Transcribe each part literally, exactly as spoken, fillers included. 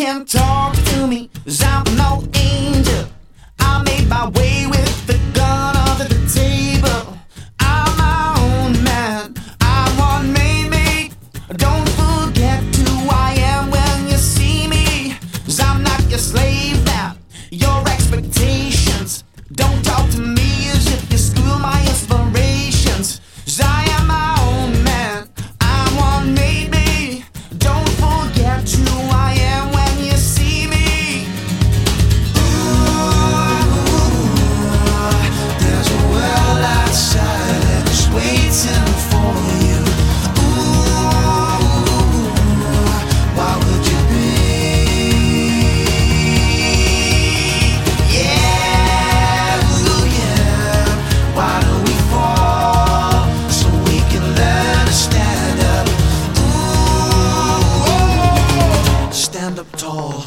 can talk to me, 'cause I'm no angel. I made my way with the gun under the table. I'm my own man, I'm what made me. Don't forget who I am when you see me, 'cause I'm not your slave now, your expectations. Don't talk to me as if you steal my inspirations, 'cause I am my own man, I'm what made me. Don't forget who I am when you see me. Ooh, there's a world outside and it's waiting for you. Ooh, why would you be? Yeah, ooh, yeah. Why do we fall so we can learn to stand up? Ooh, stand up tall.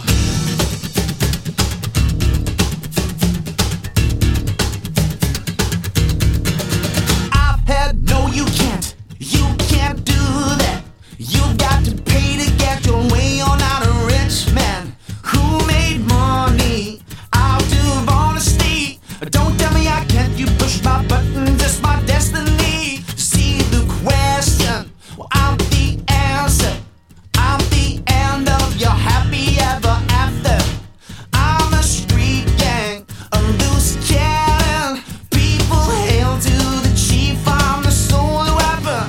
I've had no, you can't, you can't do that. You've got to pay to get your way on out of rich man who made money out of honesty. Don't tell me I can't, you push my button, just my destiny. See the question, well I'm the answer. I'm the end of your happy ever after. I'm a street gang, a loose cannon. People hail to the chief, I'm the sole weapon.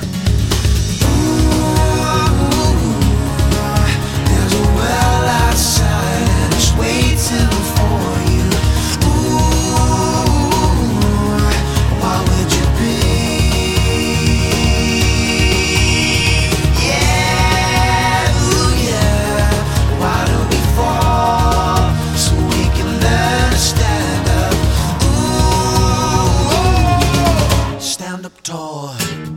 Ooh, there's a world outside and it's waiting for you. Ooh, why would you be? Yeah, ooh, yeah. Why do we fall so we can learn to stand up? Ooh, stand up tall.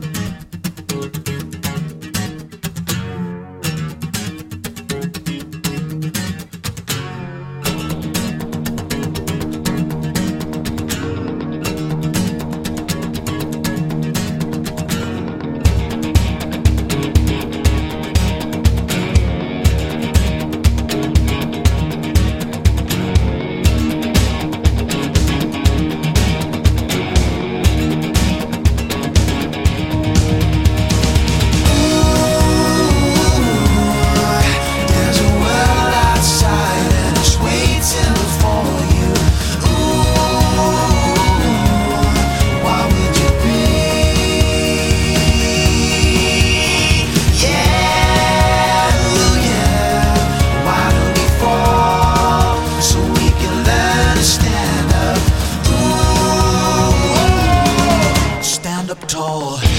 There's a world outside and it's waiting for you. Ooh, why would you be? Yeah, ooh, yeah. Why do we fall so we can learn to stand up? Ooh, stand up tall.